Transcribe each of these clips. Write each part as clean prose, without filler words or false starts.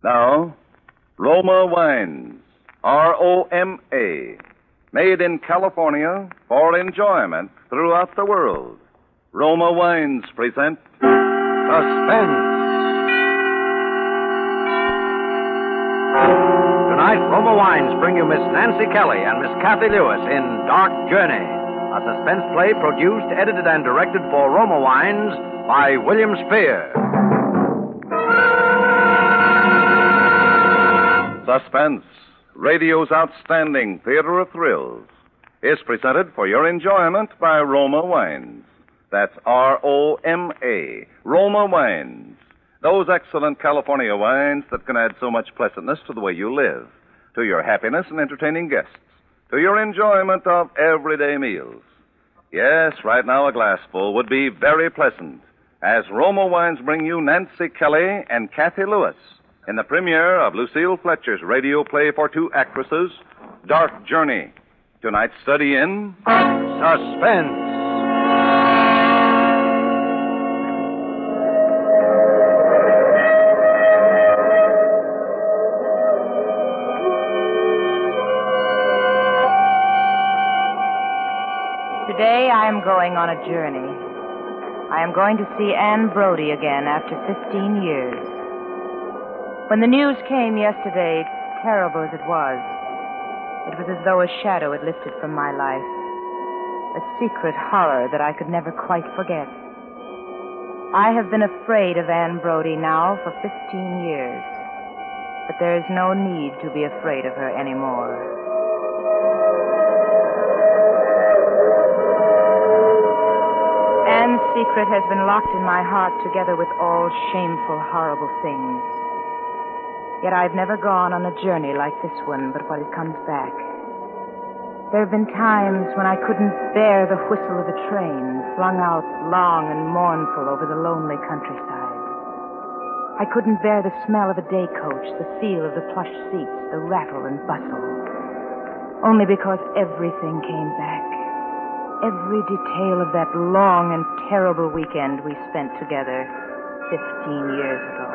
Now, Roma Wines, R-O-M-A, made in California for enjoyment throughout the world. Roma Wines present Suspense. Tonight, Roma Wines bring you Miss Nancy Kelly and Miss Kathy Lewis in Dark Journey, a suspense play produced, edited, and directed for Roma Wines by William Spear. Suspense, radio's outstanding theater of thrills, is presented for your enjoyment by Roma Wines. That's R-O-M-A, Roma Wines. Those excellent California wines that can add so much pleasantness to the way you live, to your happiness in entertaining guests, to your enjoyment of everyday meals. Yes, right now a glassful would be very pleasant, as Roma Wines bring you Nancy Kelly and Kathy Lewis in the premiere of Lucille Fletcher's radio play for two actresses, Dark Journey. Tonight's study in Suspense. Today I am going on a journey. I am going to see Anne Brodie again after 15 years. When the news came yesterday, terrible as it was as though a shadow had lifted from my life. A secret horror that I could never quite forget. I have been afraid of Anne Brodie now for 15 years. But there is no need to be afraid of her anymore. Anne's secret has been locked in my heart together with all shameful, horrible things. Yet I've never gone on a journey like this one, but what it comes back. There have been times when I couldn't bear the whistle of a train, flung out long and mournful over the lonely countryside. I couldn't bear the smell of a day coach, the feel of the plush seats, the rattle and bustle. Only because everything came back. Every detail of that long and terrible weekend we spent together 15 years ago.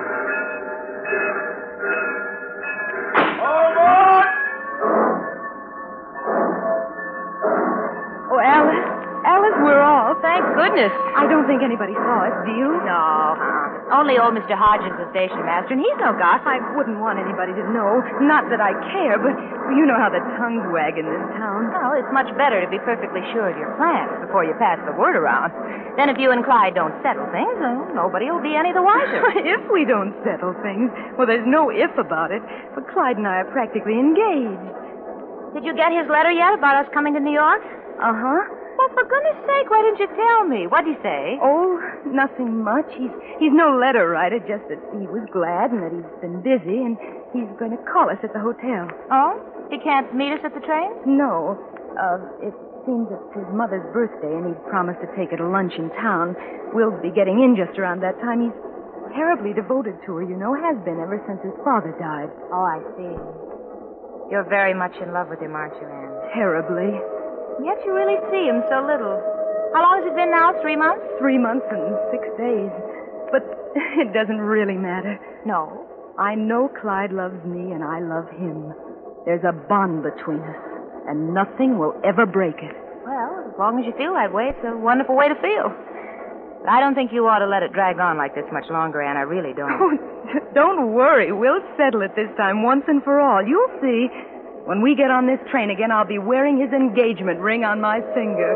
Alice, we're off. Thank goodness. I don't think anybody saw us, do you? No. Only old Mr. Hodges, the station master, and he's no gossip. I wouldn't want anybody to know. Not that I care, but you know how the tongues wag in this town. Well, it's much better to be perfectly sure of your plans before you pass the word around. Then if you and Clyde don't settle things, well, nobody will be any the wiser. If we don't settle things, well, there's no if about it. But Clyde and I are practically engaged. Did you get his letter yet about us coming to New York? Uh-huh. Well, for goodness sake, why didn't you tell me? What'd he say? Oh, nothing much. He's no letter writer, just that he was glad and that he's been busy, and he's going to call us at the hotel. Oh? He can't meet us at the train? No. It seems it's his mother's birthday, and he'd promised to take her to lunch in town. We'll be getting in just around that time. He's terribly devoted to her, you know, has been ever since his father died. Oh, I see. You're very much in love with him, aren't you, Anne? Terribly. Yet you really see him so little. How long has it been now? 3 months? 3 months and 6 days. But it doesn't really matter. No. I know Clyde loves me and I love him. There's a bond between us, and nothing will ever break it. Well, as long as you feel that way, it's a wonderful way to feel. But I don't think you ought to let it drag on like this much longer, Anne. I really don't. Oh, don't worry. We'll settle it this time once and for all. You'll see. When we get on this train again, I'll be wearing his engagement ring on my finger.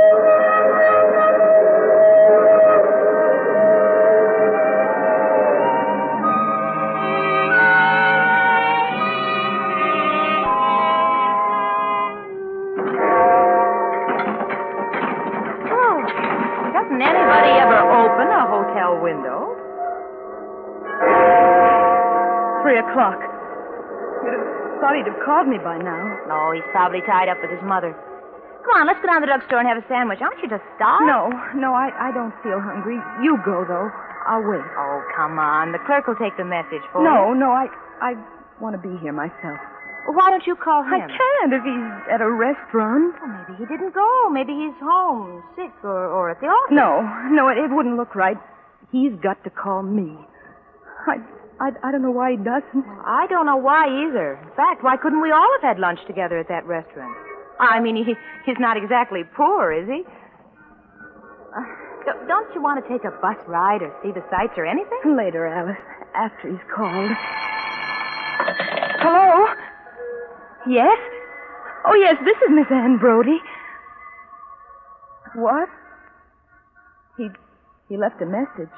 Oh, doesn't anybody ever open a hotel window? 3 o'clock. Thought he'd have called me by now. No, he's probably tied up with his mother. Come on, let's go down to the drugstore and have a sandwich. Aren't you just starved? No, I don't feel hungry. You go, though. I'll wait. Oh, come on. The clerk will take the message for you. No, I want to be here myself. Well, why don't you call him? I can't if he's at a restaurant. Well, maybe he didn't go. Maybe he's home, sick, or at the office. No, it wouldn't look right. He's got to call me. I don't know why he doesn't. I don't know why either. In fact, why couldn't we all have had lunch together at that restaurant? I mean, he's not exactly poor, is he? Don't you want to take a bus ride or see the sights or anything? Later, Alice, after he's called. Hello? Yes? Oh, yes, this is Miss Ann Brody. What? He left a message.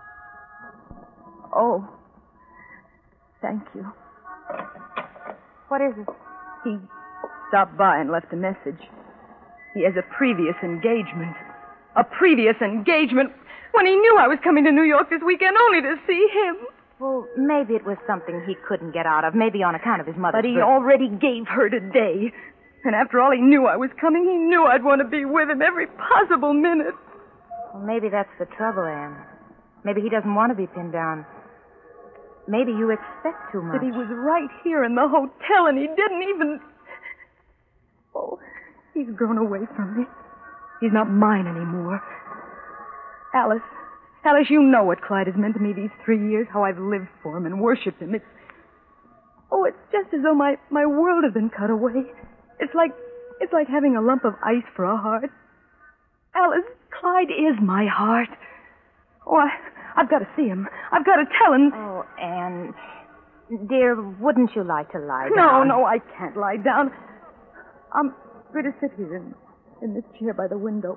Oh. Thank you. What is it? He stopped by and left a message. He has a previous engagement. A previous engagement when he knew I was coming to New York this weekend only to see him. Well, maybe it was something he couldn't get out of, maybe on account of his mother's But he birth. already gave her today. And after all, he knew I was coming. He knew I'd want to be with him every possible minute. Well, maybe that's the trouble, Anne. Maybe he doesn't want to be pinned down. Maybe you expect too much. But he was right here in the hotel, and he didn't even... Oh, he's grown away from me. He's not mine anymore. Alice, you know what Clyde has meant to me these 3 years, how I've lived for him and worshipped him. It's just as though my world had been cut away. It's like having a lump of ice for a heart. Alice, Clyde is my heart. Oh, I've got to see him. I've got to tell him. Oh, Anne, dear, wouldn't you like to lie down? No, I can't lie down. I'm going to sit here in this chair by the window.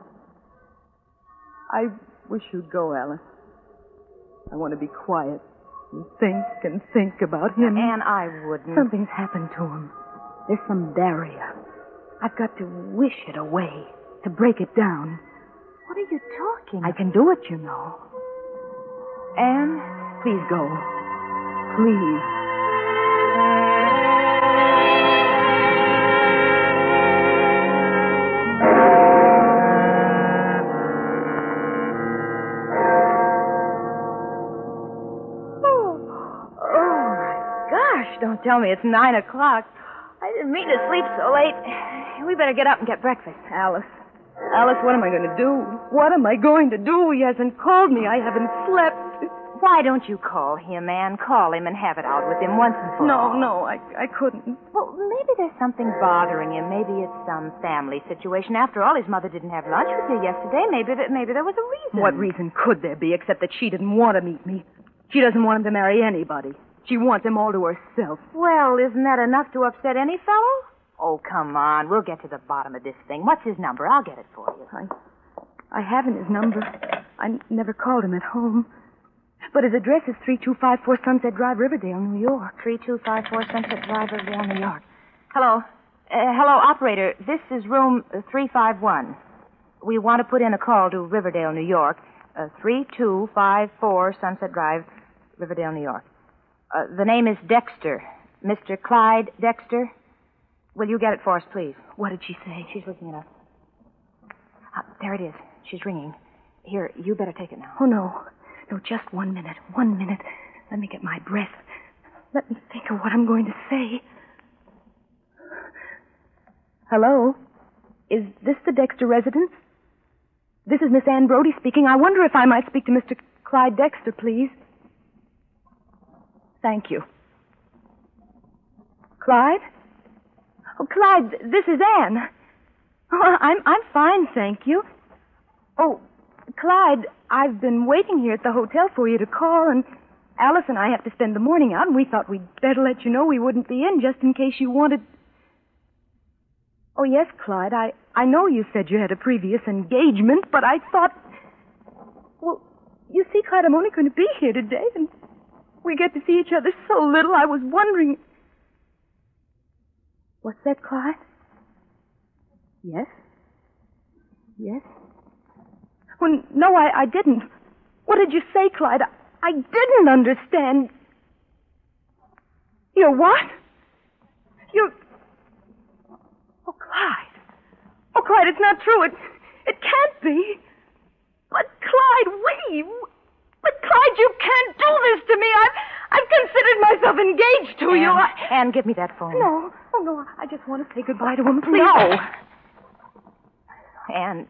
I wish you'd go, Alice. I want to be quiet and think about him. Anne, I wouldn't. Something's happened to him. There's some barrier. I've got to wish it away, to break it down. What are you talking I can do it, you know. Anne? Please go. Please. Don't tell me it's 9 o'clock. I didn't mean to sleep so late. We better get up and get breakfast. Alice, what am I going to do? What am I going to do? He hasn't called me. I haven't slept. Why don't you call him, Anne? Call him and have it out with him once and for all. No, I couldn't. Well, maybe there's something bothering him. Maybe it's some family situation. After all, his mother didn't have lunch with you yesterday. Maybe there was a reason. What reason could there be except that she didn't want to meet me? She doesn't want him to marry anybody. She wants them all to herself. Well, isn't that enough to upset any fellow? Oh, come on. We'll get to the bottom of this thing. What's his number? I'll get it for you. I haven't his number. I never called him at home. But his address is 3254 Sunset Drive, Riverdale, New York. 3254 Sunset Drive, Riverdale, New York. Hello. Hello, operator. This is room 351. We want to put in a call to Riverdale, New York. 3254 Sunset Drive, Riverdale, New York. The name is Dexter. Mr. Clyde Dexter. Will you get it for us, please? What did she say? She's looking it up. There it is. She's ringing. Here, you better take it now. Oh, no. No, just 1 minute. 1 minute. Let me get my breath. Let me think of what I'm going to say. Hello? Is this the Dexter residence? This is Miss Ann Brody speaking. I wonder if I might speak to Mr. Clyde Dexter, please. Thank you. Clyde? Oh, Clyde, this is Anne. Oh, I'm fine, thank you. Oh, Clyde, I've been waiting here at the hotel for you to call, and Alice and I have to spend the morning out, and we thought we'd better let you know we wouldn't be in just in case you wanted... Oh, yes, Clyde, I know you said you had a previous engagement, but I thought... Well, you see, Clyde, I'm only going to be here today, and we get to see each other so little, I was wondering... What's that, Clyde? Yes? Yes? Well, no, I didn't. What did you say, Clyde? I didn't understand. You're what? You're... Oh, Clyde. Oh, Clyde, it's not true. It can't be. But, Clyde, wait. But, Clyde, you can't do this to me. I've considered myself engaged to you. Anne, give me that phone. No. Oh, no, I just want to say goodbye to him, please. No. Anne,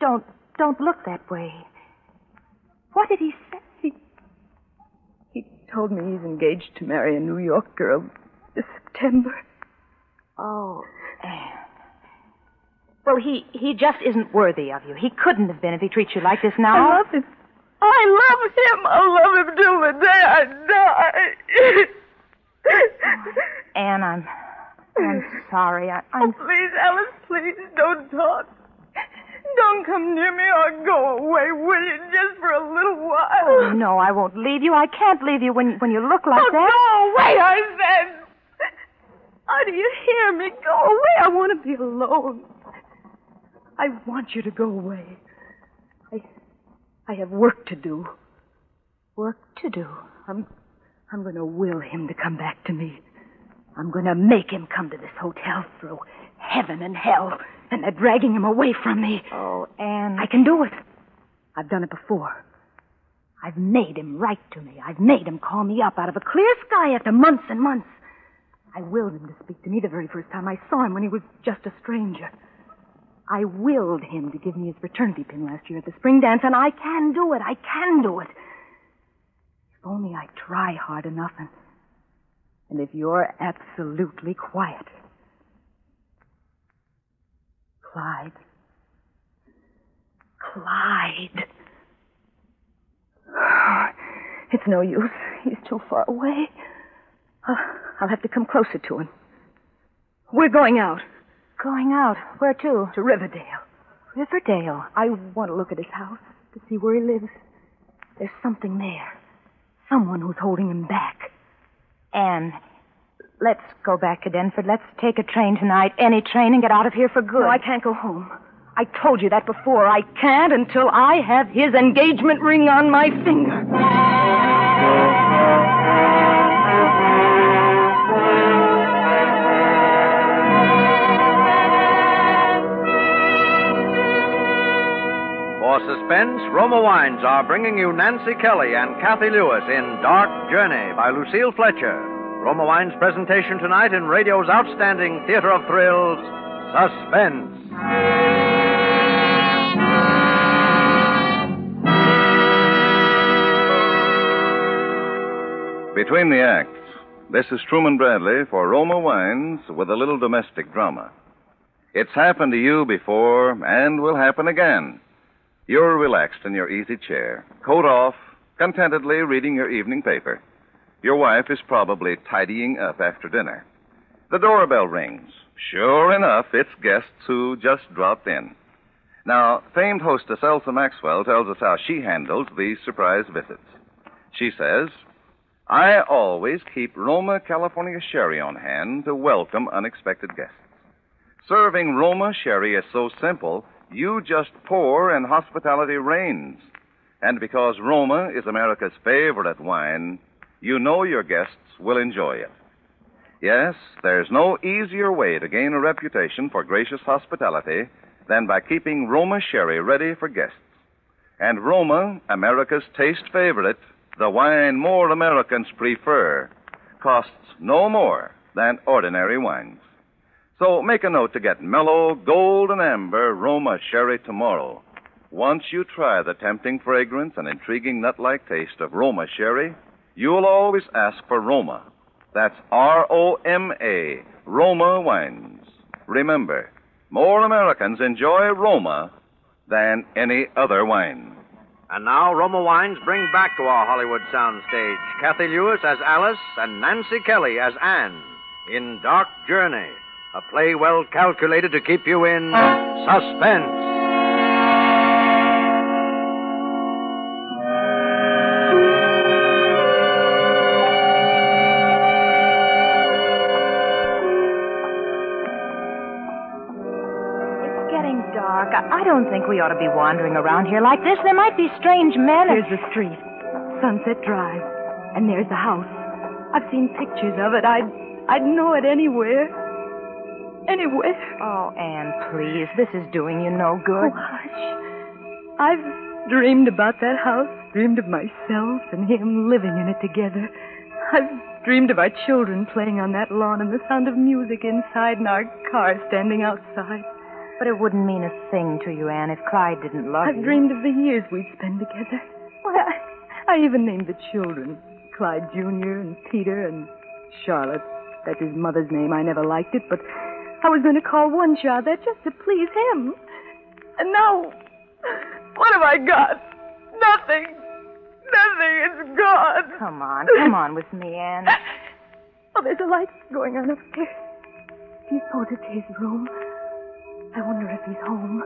don't look that way. What did he say? He told me he's engaged to marry a New York girl this September. Oh, Anne. Well, he just isn't worthy of you. He couldn't have been if he treats you like this now. I love him. I love him. I'll love him till the day I die. Anne, I'm sorry. Oh, please, Alice, please, don't talk. Don't come near me or go away, will you, just for a little while? Oh, no, I won't leave you. I can't leave you when you look like that. Go away, I said. Oh, do you hear me? Go away. I want to be alone. I want you to go away. I have work to do. Work to do? I'm going to will him to come back to me. I'm going to make him come to this hotel through heaven and hell, and they're dragging him away from me. Oh, Anne. I can do it. I've done it before. I've made him write to me. I've made him call me up out of a clear sky after months and months. I willed him to speak to me the very first time I saw him when he was just a stranger. I willed him to give me his fraternity pin last year at the spring dance, and I can do it. I can do it. If only I try hard enough, and if you're absolutely quiet. Clyde. It's no use. He's too far away. I'll have to come closer to him. We're going out. Going out? Where to? To Riverdale. Riverdale? I want to look at his house to see where he lives. There's something there. Someone who's holding him back. Anne, let's go back to Denford. Let's take a train tonight, any train, and get out of here for good. No, I can't go home. I told you that before. I can't until I have his engagement ring on my finger. For suspense, Roma Wines are bringing you Nancy Kelly and Kathy Lewis in Dark Journey by Lucille Fletcher. Roma Wines' presentation tonight in radio's outstanding theater of thrills, Suspense. Between the acts, this is Truman Bradley for Roma Wines with a little domestic drama. It's happened to you before and will happen again. You're relaxed in your easy chair, coat off, contentedly reading your evening paper. Your wife is probably tidying up after dinner. The doorbell rings. Sure enough, it's guests who just dropped in. Now, famed hostess Elsa Maxwell tells us how she handles these surprise visits. She says, I always keep Roma California Sherry on hand to welcome unexpected guests. Serving Roma Sherry is so simple, you just pour and hospitality reigns. And because Roma is America's favorite wine, you know your guests will enjoy it. Yes, there's no easier way to gain a reputation for gracious hospitality than by keeping Roma Sherry ready for guests. And Roma, America's taste favorite, the wine more Americans prefer, costs no more than ordinary wines. So make a note to get mellow, golden amber Roma Sherry tomorrow. Once you try the tempting fragrance and intriguing nut-like taste of Roma Sherry, you'll always ask for Roma. That's R-O-M-A, Roma Wines. Remember, more Americans enjoy Roma than any other wine. And now Roma Wines bring back to our Hollywood soundstage Kathy Lewis as Alice and Nancy Kelly as Anne in Dark Journey, a play well calculated to keep you in suspense. I don't think we ought to be wandering around here like this. There might be strange men. Here's the street, Sunset Drive, and there's the house. I've seen pictures of it. I'd know it anywhere. Anywhere. Oh, Anne, please. This is doing you no good. Oh, hush. I've dreamed about that house, dreamed of myself and him living in it together. I've dreamed of our children playing on that lawn and the sound of music inside and our car standing outside. But it wouldn't mean a thing to you, Anne, if Clyde didn't love you. I've dreamed of the years we'd spend together. Well, I even named the children Clyde Jr. and Peter and Charlotte. That's his mother's name. I never liked it, but I was going to call one Charlotte just to please him. And now, what have I got? Nothing. Nothing is gone. Come on with me, Anne. Oh, there's a light going on upstairs. Do you suppose it's his room? I wonder if he's home.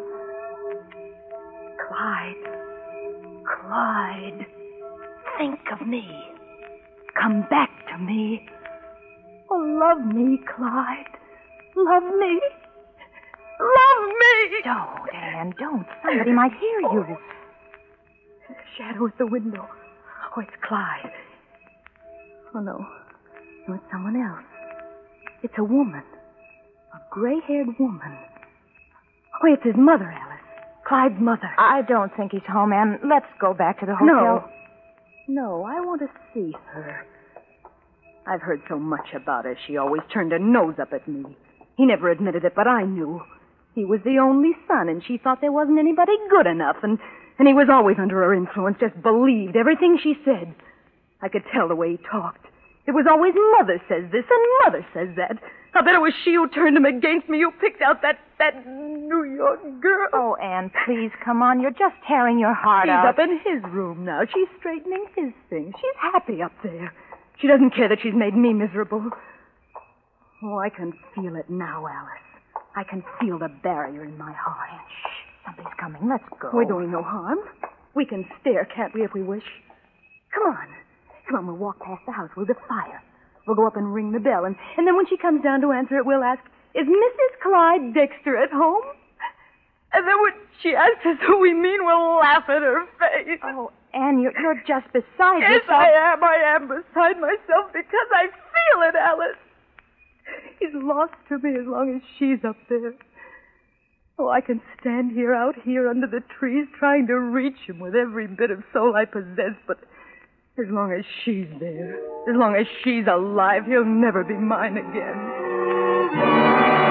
Clyde. Think of me. Come back to me. Oh, love me, Clyde. Love me. Love me. Don't, Anne, don't. Somebody might hear you. A shadow at the window. Oh, it's Clyde. Oh, no. No, it's someone else. It's a woman. A gray-haired woman. Oh, it's his mother, Alice. Clyde's mother. I don't think he's home, Anne. Let's go back to the hotel. No, I want to see her. I've heard so much about her. She always turned her nose up at me. He never admitted it, but I knew. He was the only son, and she thought there wasn't anybody good enough, and he was always under her influence, just believed everything she said. I could tell the way he talked. It was always Mother says this and Mother says that. I bet it was she who turned him against me, who picked out that New York girl. Oh, Anne, please, come on. You're just tearing your heart out. She's up in his room now. She's straightening his things. She's happy up there. She doesn't care that she's made me miserable. Oh, I can feel it now, Alice. I can feel the barrier in my heart. Shh, something's coming. Let's go. We're doing no harm. We can stare, can't we, if we wish? Come on, we'll walk past the house. We'll defy her. We'll go up and ring the bell, and then when she comes down to answer it, we'll ask, is Mrs. Clyde Dexter at home? And then when she asks us who we mean, we'll laugh at her face. Oh, Anne, you're just beside yourself. yourself. Yes, I am beside myself because I feel it, Alice. He's lost to me as long as she's up there. Oh, I can stand here, out here under the trees, trying to reach him with every bit of soul I possess, but as long as she's there, as long as she's alive, he'll never be mine again.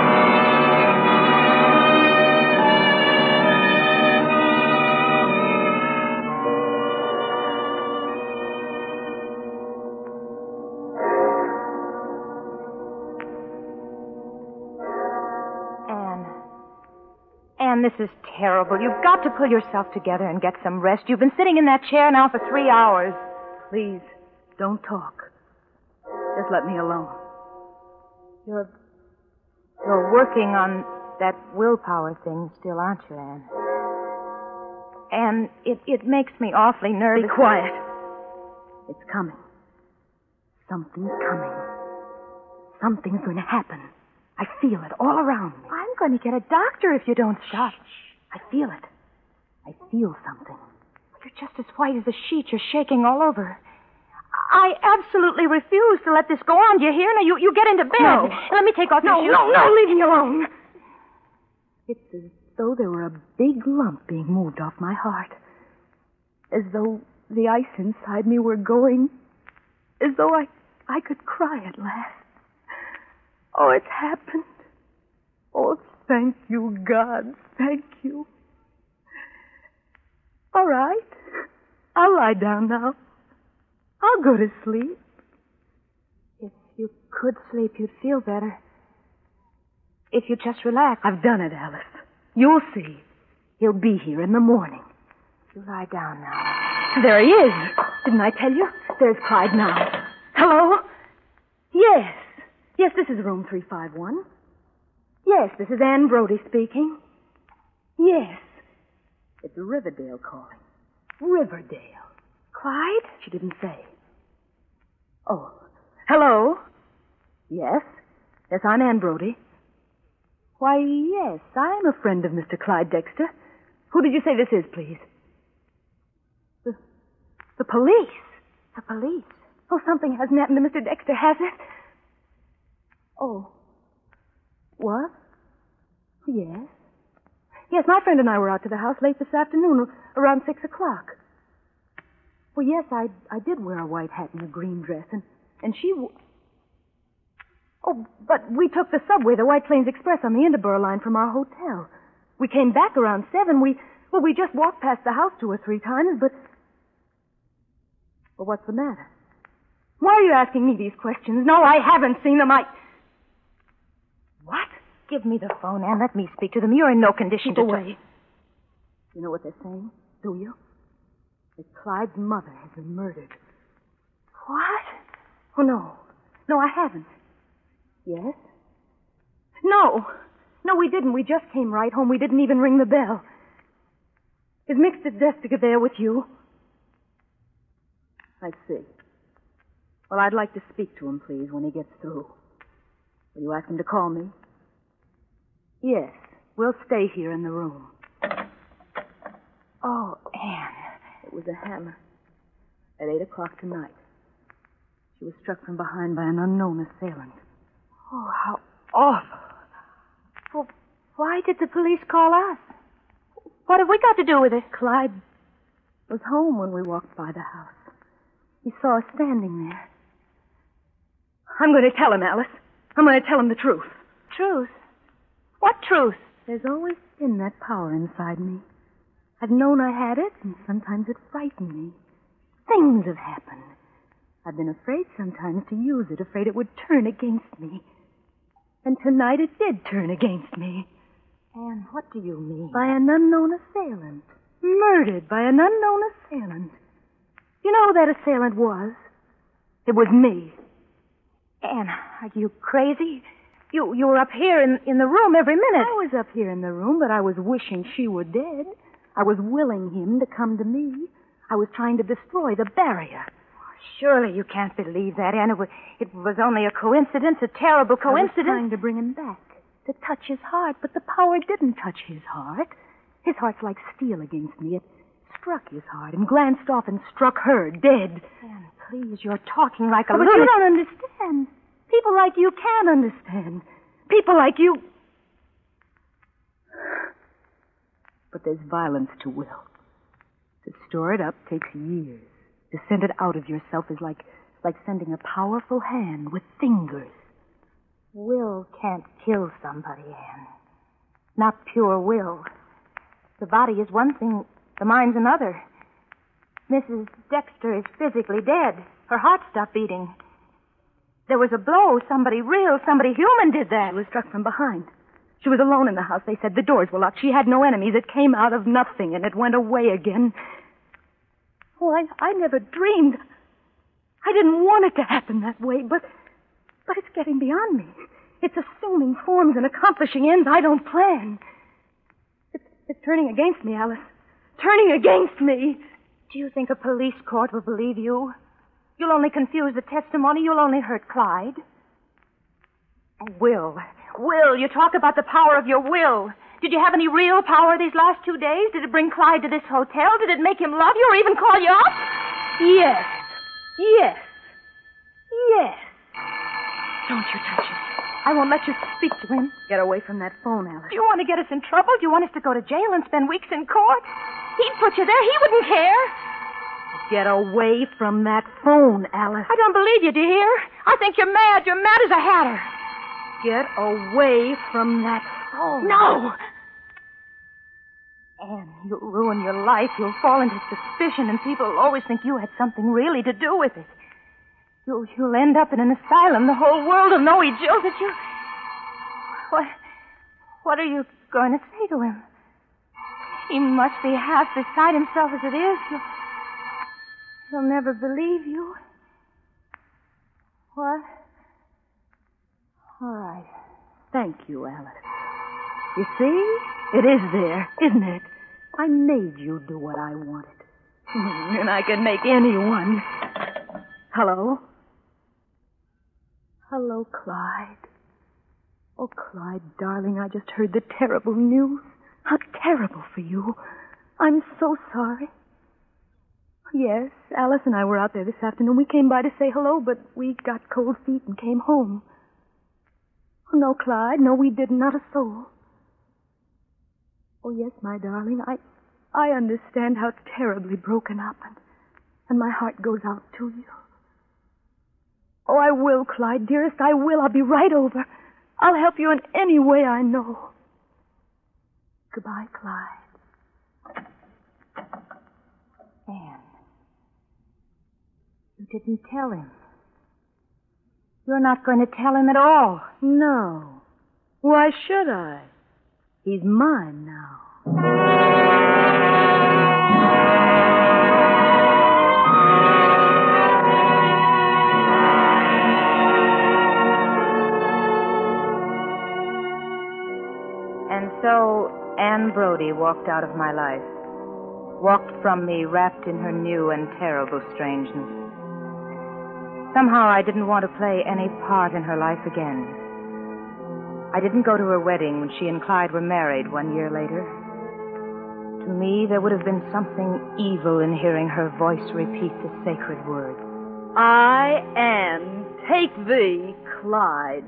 Anne, this is terrible. You've got to pull yourself together and get some rest. You've been sitting in that chair now for 3 hours. Please, don't talk. Just let me alone. You're working on that willpower thing still, aren't you, Anne? And it makes me awfully nervous. Be quiet. It's coming. Something's coming. Something's going to happen. I feel it all around me. I'm going to get a doctor if you don't stop. I feel it. I feel something. You're just as white as a sheet. You're shaking all over. I absolutely refuse to let this go on. Do you hear? Now, you get into bed. No. Let me take off your shoes. No, leave me alone. It's as though there were a big lump being moved off my heart. As though the ice inside me were going. As though I could cry at last. Oh, it's happened. Oh, thank you, God. Thank you. All right. I'll lie down now. I'll go to sleep. If you could sleep, you'd feel better. If you just relax. I've done it, Alice. You'll see. He'll be here in the morning. You lie down now. There he is. Didn't I tell you? There's Clyde now. Hello? Yes. Yes, this is room 351. Yes, this is Anne Brody speaking. Yes. It's Riverdale calling. Riverdale. Clyde? She didn't say. Oh. Hello? Yes? Yes, I'm Anne Brody. Why, yes, I'm a friend of Mr. Clyde Dexter. Who did you say this is, please? The police. The police? Oh, something hasn't happened to Mr. Dexter, has it? Oh. What? Yes. Yes, my friend and I were out to the house late this afternoon, around 6 o'clock. Well, yes, I did wear a white hat and a green dress, and she... Oh, but we took the subway, the White Plains Express, on the Interborough line from our hotel. We came back around 7. We just walked past the house 2 or 3 times, but... Well, what's the matter? Why are you asking me these questions? No, I haven't seen them. What? Give me the phone, Anne. Let me speak to them. You're in no condition Keep to... away. You know what they're saying, do you? That Clyde's mother has been murdered. What? Oh, no. No, I haven't. Yes? No. No, we didn't. We just came right home. We didn't even ring the bell. Is Mr. Destiger there with you? I see. Well, I'd like to speak to him, please, when he gets through. Will you ask him to call me? Yes. We'll stay here in the room. Oh, Anne. It was a hammer. At 8 o'clock tonight. She was struck from behind by an unknown assailant. Oh, how awful. Well, why did the police call us? What have we got to do with it? Clyde was home when we walked by the house. He saw us standing there. I'm going to tell him, Alice. I'm going to tell him the truth. Truth? What truth? There's always been that power inside me. I've known I had it, and sometimes it frightened me. Things have happened. I've been afraid sometimes to use it, afraid it would turn against me. And tonight it did turn against me. Anne, what do you mean? By an unknown assailant. Murdered by an unknown assailant. You know who that assailant was? It was me. Anne, are you crazy? You were up here in the room every minute. I was up here in the room, but I was wishing she were dead. I was willing him to come to me. I was trying to destroy the barrier. Surely you can't believe that, Anne. It was only a coincidence, a terrible coincidence. I was trying to bring him back, to touch his heart, but the power didn't touch his heart. His heart's like steel against me. It struck his heart and glanced off and struck her, dead. Anne, please, you're talking like a But lunatic. you don't understand. People like you can understand. People like you... But there's violence to will. To store it up takes years. To send it out of yourself is like sending a powerful hand with fingers. Will can't kill somebody, Anne. Not pure will. The body is one thing, the mind's another. Mrs. Dexter is physically dead. Her heart stopped beating. There was a blow. Somebody real, somebody human did that. She was struck from behind. She was alone in the house. They said the doors were locked. She had no enemies. It came out of nothing, and it went away again. Oh, I never dreamed. I didn't want it to happen that way, but it's getting beyond me. It's assuming forms and accomplishing ends I don't plan. It's turning against me, Alice. Turning against me. Do you think a police court will believe you? You'll only confuse the testimony. You'll only hurt Clyde. Oh, Will, you talk about the power of your will. Did you have any real power these last 2 days? Did it bring Clyde to this hotel? Did it make him love you or even call you up? Yes. Yes. Yes. Don't you touch him. I won't let you speak to him. Get away from that phone, Alice. Do you want to get us in trouble? Do you want us to go to jail and spend weeks in court? He'd put you there. He wouldn't care. Get away from that phone, Alice. I don't believe you, do you hear? I think you're mad. You're mad as a hatter. Get away from that phone. No! Anne, you'll ruin your life. You'll fall into suspicion, and people will always think you had something really to do with it. You'll end up in an asylum. The whole world will know he jilted you. What are you going to say to him? He must be half beside himself as it is. He'll never believe you. What? All right. Thank you, Alice. You see? It is there, isn't it? I made you do what I wanted. And I can make anyone. Hello? Hello, Clyde. Oh, Clyde, darling, I just heard the terrible news. How terrible for you. I'm so sorry. Yes, Alice and I were out there this afternoon. We came by to say hello, but we got cold feet and came home. Oh, no, Clyde. No, we didn't. Not a soul. Oh, yes, my darling. I understand how terribly broken up, and my heart goes out to you. Oh, I will, Clyde, dearest. I will. I'll be right over. I'll help you in any way I know. Goodbye, Clyde. Anne, you didn't tell him. You're not going to tell him at all. No. Why should I? He's mine now. And so Anne Brody walked out of my life. Walked from me wrapped in her new and terrible strangeness. Somehow I didn't want to play any part in her life again. I didn't go to her wedding when she and Clyde were married 1 year later. To me, there would have been something evil in hearing her voice repeat the sacred words. I am. Take thee, Clyde.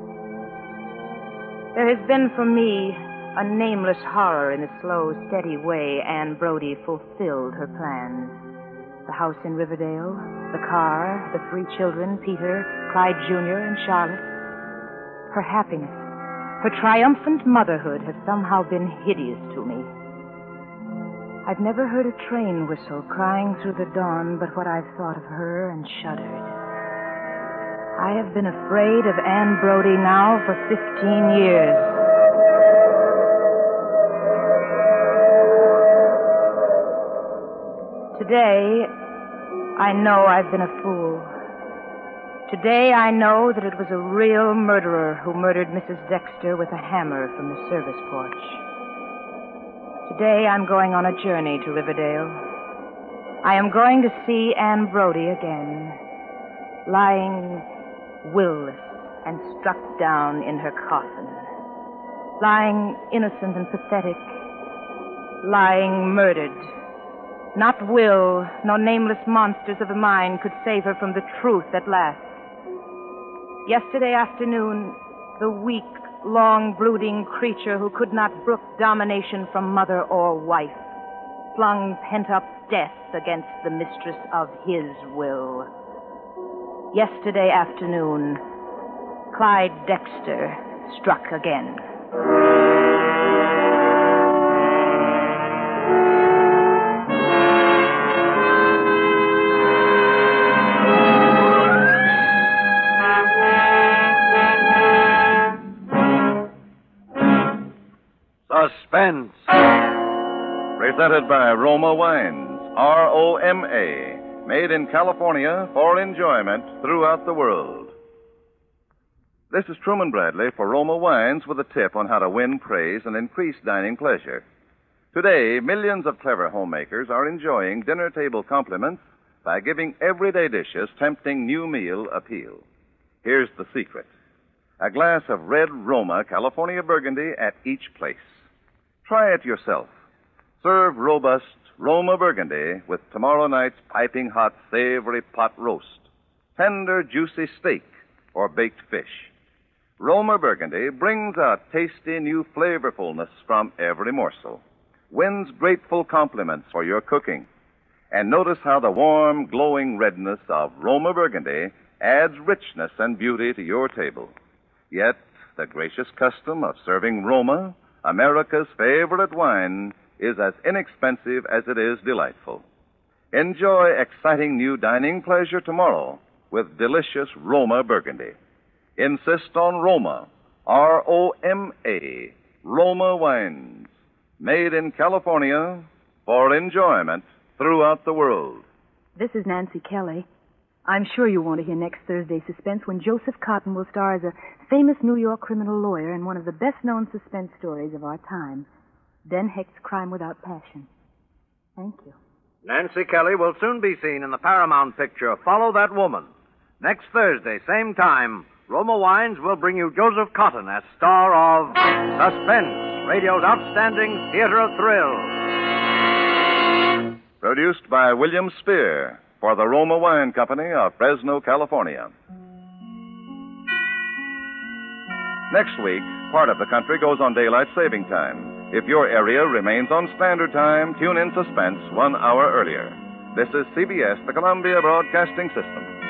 There has been for me a nameless horror in the slow, steady way Anne Brody fulfilled her plans. The house in Riverdale, the car, the 3 children, Peter, Clyde Jr., and Charlotte. Her happiness, her triumphant motherhood have somehow been hideous to me. I've never heard a train whistle crying through the dawn but what I've thought of her and shuddered. I have been afraid of Anne Brody now for 15 years. Today, I know I've been a fool. Today, I know that it was a real murderer who murdered Mrs. Dexter with a hammer from the service porch. Today, I'm going on a journey to Riverdale. I am going to see Anne Brody again, lying will-less and struck down in her coffin, lying innocent and pathetic, lying murdered. Not will, nor nameless monsters of the mind could save her from the truth at last. Yesterday afternoon, the weak, long-brooding creature who could not brook domination from mother or wife flung pent-up death against the mistress of his will. Yesterday afternoon, Clyde Dexter struck again. Suspense. Presented by Roma Wines, R-O-M-A, made in California for enjoyment throughout the world. This is Truman Bradley for Roma Wines with a tip on how to win praise and increase dining pleasure. Today, millions of clever homemakers are enjoying dinner table compliments by giving everyday dishes tempting new meal appeal. Here's the secret. A glass of red Roma California Burgundy at each place. Try it yourself. Serve robust Roma Burgundy with tomorrow night's piping hot, savory pot roast, tender, juicy steak, or baked fish. Roma Burgundy brings out tasty new flavorfulness from every morsel, wins grateful compliments for your cooking. And notice how the warm, glowing redness of Roma Burgundy adds richness and beauty to your table. Yet, the gracious custom of serving Roma, America's favorite wine, is as inexpensive as it is delightful. Enjoy exciting new dining pleasure tomorrow with delicious Roma Burgundy. Insist on Roma, R-O-M-A, Roma Wines, made in California for enjoyment throughout the world. This is Nancy Kelly. I'm sure you want to hear next Thursday's Suspense when Joseph Cotton will star as a famous New York criminal lawyer in one of the best-known suspense stories of our time, Den Hecht's Crime Without Passion. Thank you. Nancy Kelly will soon be seen in the Paramount picture, Follow That Woman. Next Thursday, same time, Roma Wines will bring you Joseph Cotton as star of Suspense, radio's outstanding theater of thrills. Produced by William Spear for the Roma Wine Company of Fresno, California. Next week, part of the country goes on daylight saving time. If your area remains on standard time, tune in Suspense 1 hour earlier. This is CBS, the Columbia Broadcasting System.